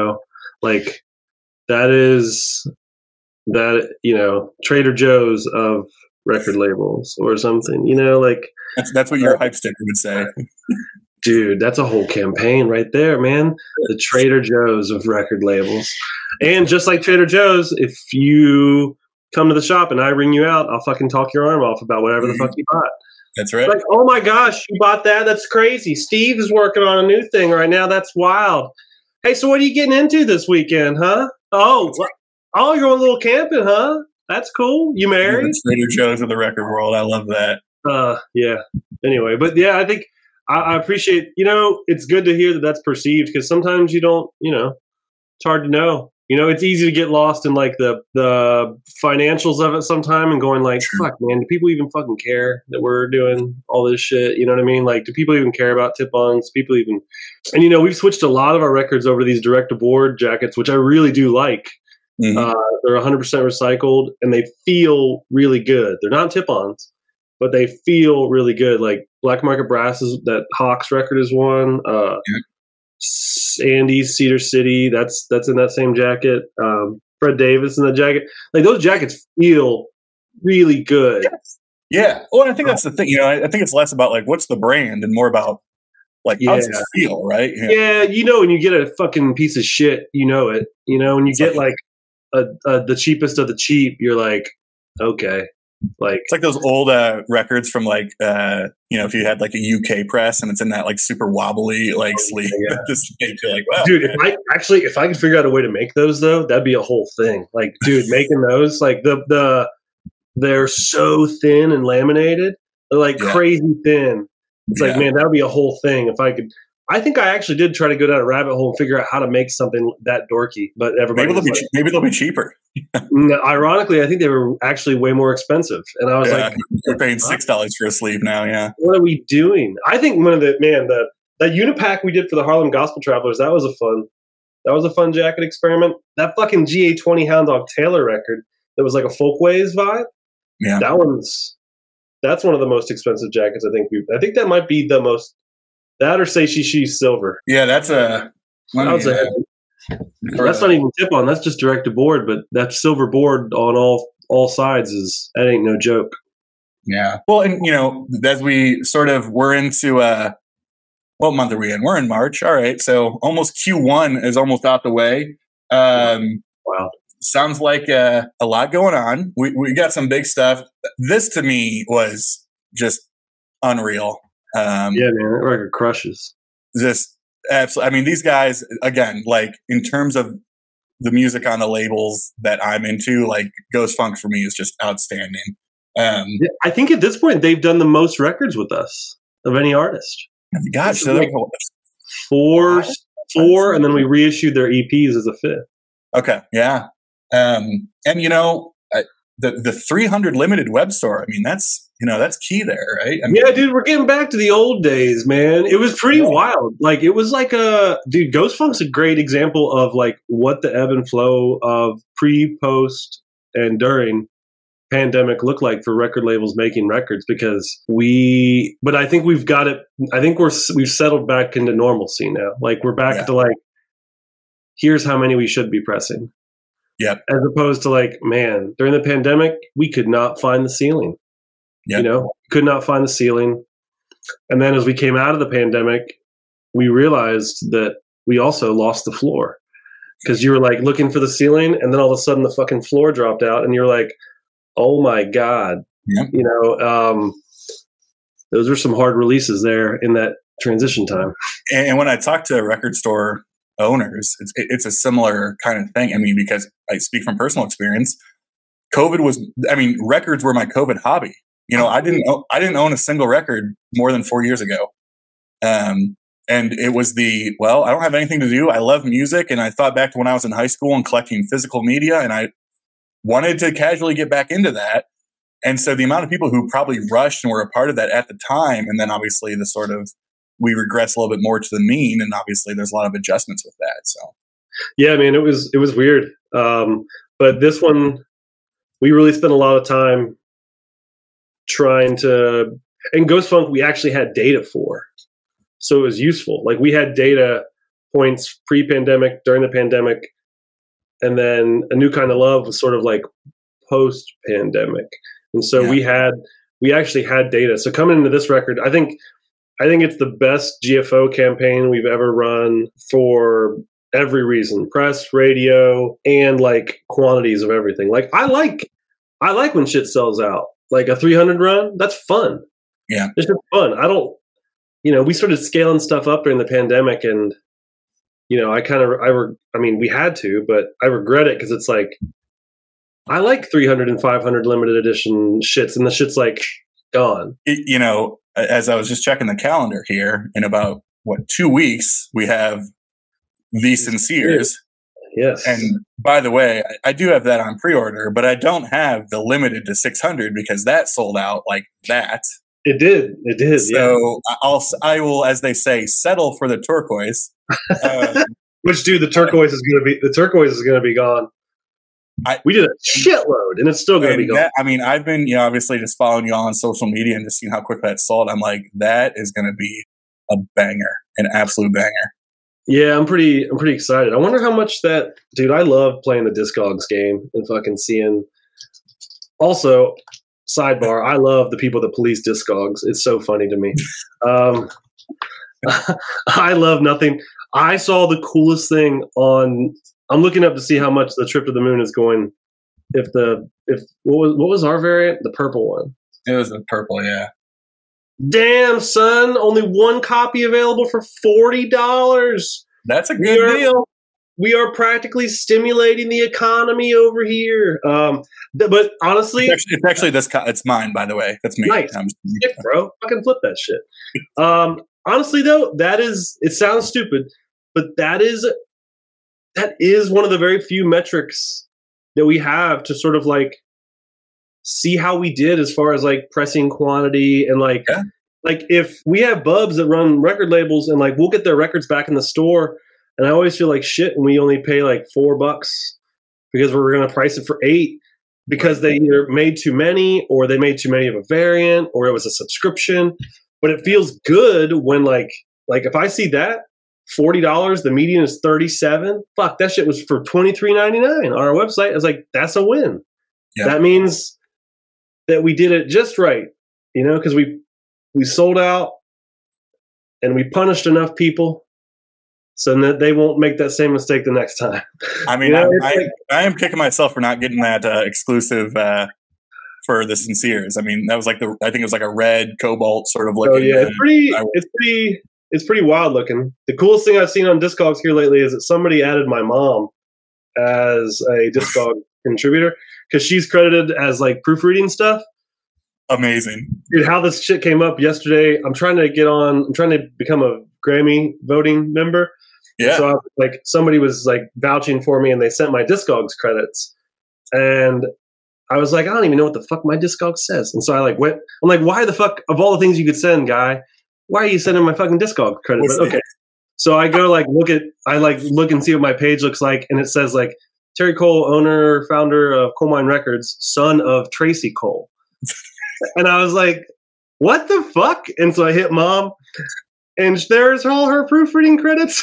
like that is that, Trader Joe's of record labels or something, like that's what your hype sticker would say. Dude, that's a whole campaign right there, man. The Trader Joe's of record labels. And just like Trader Joe's, if you come to the shop and I ring you out, I'll fucking talk your arm off about whatever the fuck you bought. That's right. Like, oh my gosh, you bought that? That's crazy. Steve is working on a new thing right now. That's wild. Hey, so what are you getting into this weekend, huh? Oh, you're going a little camping, huh? That's cool. You married? The Trader Joe's of the record world. I love that. Yeah. Anyway, but yeah, I think I appreciate, it's good to hear that that's perceived, because sometimes you don't, it's hard to know. It's easy to get lost in like the financials of it sometime and going like, fuck, man, do people even fucking care that we're doing all this shit? You know what I mean? Like, do people even care about tip-ons? People even, and we've switched a lot of our records over to these direct-to-board jackets, which I really do like. Mm-hmm. They're 100% recycled and they feel really good. They're not tip-ons, but they feel really good. Like Black Market Brass that Hawks record is one. Andy's Cedar City, that's in that same jacket. Fred Davis in the jacket. Like those jackets feel really good. Yeah. Well, I think that's the thing. I think it's less about like what's the brand and more about like how does it feel, right? Yeah. When you get a fucking piece of shit, it. When you get like the cheapest of the cheap, you're like, okay. Like it's like those old records from like if you had like a UK press and it's in that like super wobbly like sleeve, just make you like, wow, dude. If I could figure out a way to make those though, that'd be a whole thing. Like, dude, making those like they're so thin and laminated, they're like crazy thin. It's like, man, that would be a whole thing if I could. I think I actually did try to go down a rabbit hole and figure out how to make something that dorky, but everybody maybe they'll be cheaper. No, ironically, I think they were actually way more expensive, and I was like, "You're paying $6 for a sleeve now." Yeah, what are we doing? I think one of that Unipack we did for the Harlem Gospel Travelers, that was a fun jacket experiment. That fucking GA20 Hound Dog Taylor record that was like a Folkways vibe. Yeah, that's one of the most expensive jackets I think that might be the most. That or say she's silver. Yeah, that's a. That's not even tip on. That's just direct to board. But that silver board on all sides that ain't no joke. Yeah. Well, and as we sort of we're into what month are we in? We're in March. All right, so almost Q1 is almost out the way. Wow. Sounds like a lot going on. We got some big stuff. This to me was just unreal. Yeah, man, that record crushes. Just absolutely. I mean, these guys, again, like in terms of the music on the labels that I'm into, like Ghost Funk for me is just outstanding. I think at this point they've done the most records with us of any artist. Gosh, so like four, and then we reissued their EPs as a fifth. Okay, yeah, and the 300 limited web store. I mean, that's key there, right? I mean, yeah, dude, we're getting back to the old days, man. It was pretty wild. Like, it was like Ghost Funk's a great example of like what the ebb and flow of pre, post, and during pandemic looked like for record labels making records but I think we've got it. I think we've settled back into normalcy now. Like, we're back to like, here's how many we should be pressing. Yep. As opposed to like, man, during the pandemic, we could not find the ceiling. Yep. Could not find the ceiling. And then as we came out of the pandemic, we realized that we also lost the floor, because you were like looking for the ceiling, and then all of a sudden the fucking floor dropped out, and you're like, oh my God. Yep. Those were some hard releases there in that transition time. And when I talk to record store owners, it's a similar kind of thing. I mean, because I speak from personal experience, records were my COVID hobby. I didn't own a single record more than 4 years ago. And it was I don't have anything to do. I love music. And I thought back to when I was in high school and collecting physical media, and I wanted to casually get back into that. And so the amount of people who probably rushed and were a part of that at the time, and then obviously the sort of, we regress a little bit more to the mean, and obviously there's a lot of adjustments with that. So, yeah, man, it was weird. But this one, we really spent a lot of time trying to, and Ghost Funk, we actually had data for, so it was useful. Like, we had data points pre-pandemic, during the pandemic, and then A New Kind of Love was sort of like post-pandemic, and so we actually had data. So coming into this record, I think it's the best GFO campaign we've ever run for every reason: press, radio, and like quantities of everything. Like, I like when shit sells out. Like a 300 run, that's fun. Yeah. It's just fun. We started scaling stuff up during the pandemic, and, we had to, but I regret it, because it's like, I like 300 and 500 limited edition shits, and the shit's like gone. As I was just checking the calendar here, in about 2 weeks, we have The Sinceres. Yes. And by the way, I do have that on pre-order, but I don't have the limited to 600, because that sold out like that. It did. So yeah. I will, as they say, settle for the turquoise. Which, dude, the turquoise is going to be gone. We did a shitload, and it's still going to be gone. I've been, obviously just following you all on social media and just seeing how quick that sold. I'm like, that is going to be a banger, an absolute banger. Yeah, I'm pretty excited. I wonder how much that, dude, I love playing the Discogs game and fucking seeing. Also, sidebar, I love the people that police Discogs. It's so funny to me. I love nothing. I saw the coolest thing I'm looking up to see how much the trip to the moon is going, if if what was our variant? The purple one. It was the purple, yeah. Damn, son! Only one copy available for $40. That's a good deal. We are practically stimulating the economy over here. But honestly, it's actually this. It's mine, by the way. That's me. Nice, shit, bro. Fucking flip that shit. Honestly, though, it sounds stupid, but that is one of the very few metrics that we have to sort of like see how we did as far as like pressing quantity and like if we have bubs that run record labels and like we'll get their records back in the store. And I always feel like shit when we only pay like $4 because we're going to price it for $8 because they either made too many or they made too many of a variant or it was a subscription. But it feels good when like if I see that $40, the median is $37. Fuck, that shit was for $23.99 on our website. I was like, that's a win. Yeah. That means that we did it just right, because we sold out and we punished enough people. So that they won't make that same mistake the next time. I mean, I am kicking myself for not getting that exclusive for the Sinceres. I mean, that was like I think it was like a red cobalt sort of looking. Oh yeah, it's pretty wild looking. The coolest thing I've seen on Discogs here lately is that somebody added my mom as a Discog contributor because she's credited as like proofreading stuff. Amazing, dude! How this shit came up yesterday. I'm trying to become a Grammy voting member. Yeah. So I was like, somebody was like vouching for me and they sent my Discogs credits. And I was like, I don't even know what the fuck my Discogs says. And so I like went, I'm like, why the fuck of all the things you could send, guy, why are you sending my fucking Discogs credits? But, okay. So I go like look and see what my page looks like. And it says like Terry Cole, owner, founder of Coal Mine Records, son of Tracy Cole. And I was like, what the fuck? And so I hit mom. And there's all her proofreading credits.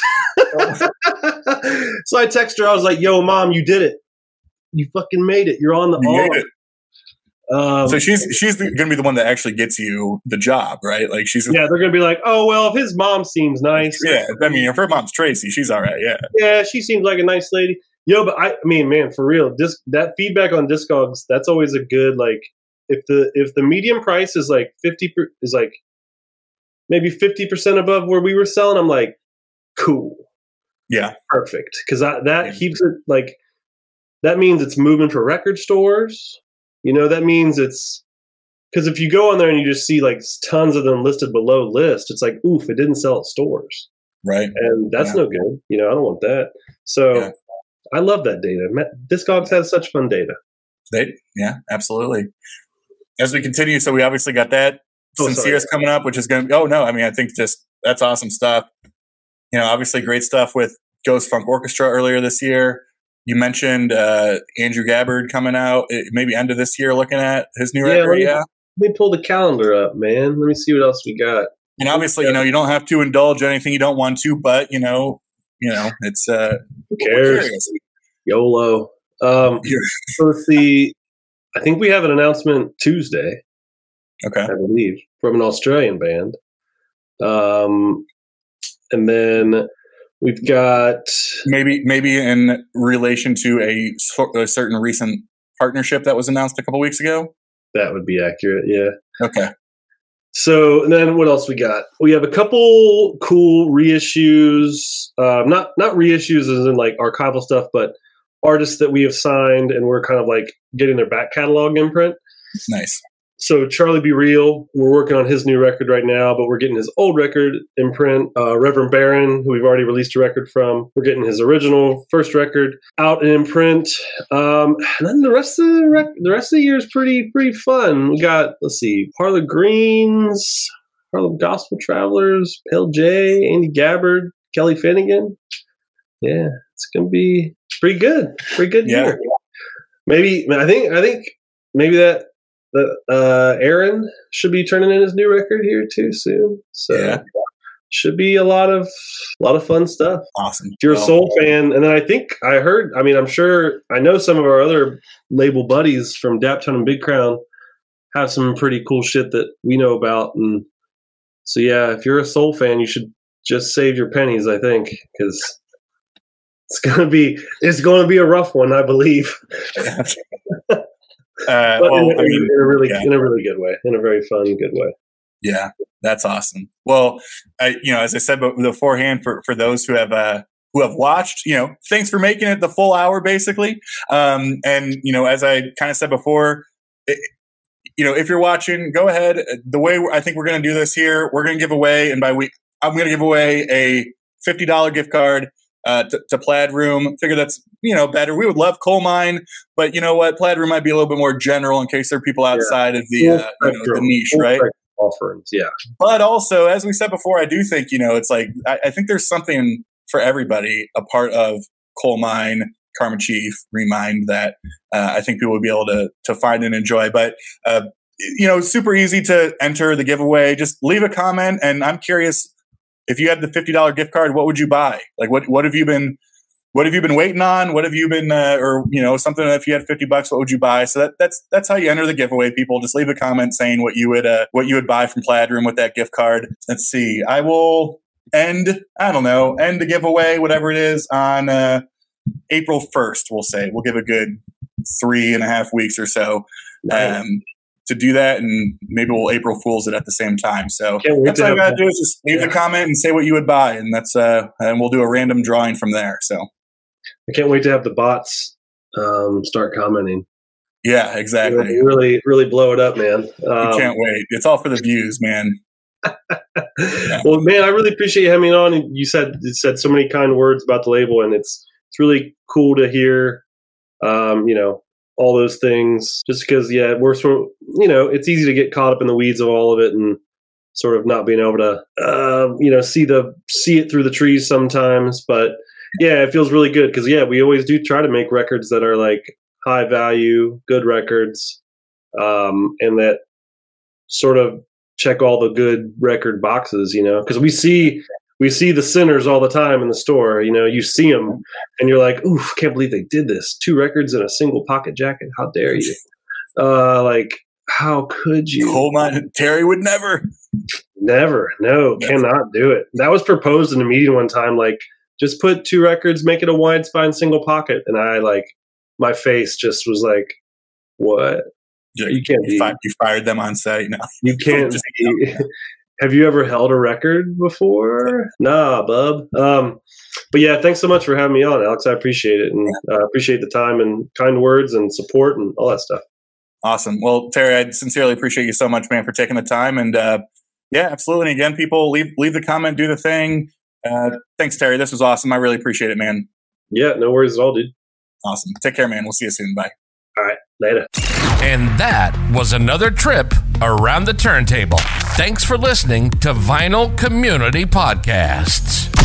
So I text her. I was like, yo, mom, you did it. You fucking made it. You're on the arm. So she's going to be the one that actually gets you the job, right? Like they're going to be like, oh, well, if his mom seems nice. Yeah. I mean, if her mom's Tracy, she's all right. Yeah. Yeah. She seems like a nice lady. Yo, but I mean, man, for real, that feedback on Discogs, that's always a good, like, if the medium price is like maybe 50% above where we were selling, I'm like, cool. Yeah. Perfect. Because that keeps it like, that means it's moving for record stores. That means it's, because if you go on there and you just see like tons of them listed below list, it's like, oof, it didn't sell at stores. Right. And that's no good. I don't want that. So I love that data. Discogs has such fun data. Yeah, absolutely. As we continue, so we obviously got that. Sinceres coming up, which is going to I think just that's awesome stuff. Obviously great stuff with Ghost Funk Orchestra earlier this year. You mentioned Andrew Gabbard coming out maybe end of this year, looking at his new record. Let me pull the calendar up, man. Let me see what else we got. And obviously, you don't have to indulge anything you don't want to, but it's who cares? YOLO. So let's see. I think we have an announcement Tuesday. Okay. I believe, from an Australian band. And then we've got maybe in relation to a certain recent partnership that was announced a couple weeks ago. That would be accurate. Yeah. Okay. So and then what else we got? We have a couple cool reissues, not reissues as in like archival stuff, but artists that we have signed and we're kind of like getting their back catalog imprint. Nice. So Charlie Be Real, we're working on his new record right now, but we're getting his old record in print. Reverend Barron, who we've already released a record from, we're getting his original first record out in print. And then the rest of the year is pretty fun. We got, let's see, Parlor Greens, Harlem Gospel Travelers, Pale J, Andy Gabbard, Kelly Finnegan. Yeah, it's gonna be pretty good. Pretty good year. I think maybe that. Aaron should be turning in his new record here too soon. So should be a lot of fun stuff. Awesome. If you're a Soul fan, and then I know some of our other label buddies from Daptone and Big Crown have some pretty cool shit that we know about. And so if you're a Soul fan, you should just save your pennies, I think, because it's gonna be a rough one, I believe. in a really good way, in a very fun, good way. Yeah, that's awesome. Well, as I said beforehand, for those who have watched, thanks for making it the full hour, basically. And as I kind of said before, if you're watching, go ahead. The way I think we're going to do this here, we're going to give away, and I'm going to give away a $50 gift card to Plaid Room. Figure that's better. We would love Coal Mine, but you know what? Plaid Room might be a little bit more general in case there are people outside of the the niche, right? Offerings, yeah. But also, as we said before, I do think it's like I think there's something for everybody a part of Coal Mine, Karma Chief, Remind that I think people would be able to find and enjoy. But super easy to enter the giveaway. Just leave a comment, and I'm curious, if you had the $50 gift card, what would you buy? Like, what have you been waiting on? What have you been, something? If you had $50, what would you buy? So that's how you enter the giveaway. People just leave a comment saying what you would buy from Plaid Room with that gift card. Let's see. I will end the giveaway, whatever it is, on April 1st. We'll say we'll give a good 3.5 weeks or so. To do that, and maybe we'll April Fool's it at the same time. So that's all you gotta do is just leave the comment and say what you would buy, and that's and we'll do a random drawing from there. So I can't wait to have the bots start commenting. Yeah, exactly. Really, really blow it up, man. You can't wait. It's all for the views, man. Yeah. Well, man, I really appreciate you having me on. And you said so many kind words about the label, and it's really cool to hear. All those things, just because, we're sort of, it's easy to get caught up in the weeds of all of it and sort of not being able to, see it through the trees sometimes. But yeah, it feels really good because, we always do try to make records that are like high value, good records, and that sort of check all the good record boxes, because we see the sinners all the time in the store. You see them and you're like, oof, can't believe they did this. 2 records in a single pocket jacket. How dare you? How could you? Coal Mine, Terry would never. Never. No, cannot do it. That was proposed in a meeting one time. Like, just put 2 records, make it a wide spine single pocket. And I my face just was like, what? You can't be. You fired them on site. No, you can't be. Have you ever held a record before? Nah, bub. But yeah, thanks so much for having me on, Alex. I appreciate it, and appreciate the time and kind words and support and all that stuff. Awesome. Well, Terry, I sincerely appreciate you so much, man, for taking the time. And absolutely. And again, people, leave the comment, do the thing. Thanks, Terry. This was awesome. I really appreciate it, man. Yeah, no worries at all, dude. Awesome. Take care, man. We'll see you soon. Bye. All right. Later. And that was another trip around the turntable. Thanks for listening to Vinyl Community Podcasts.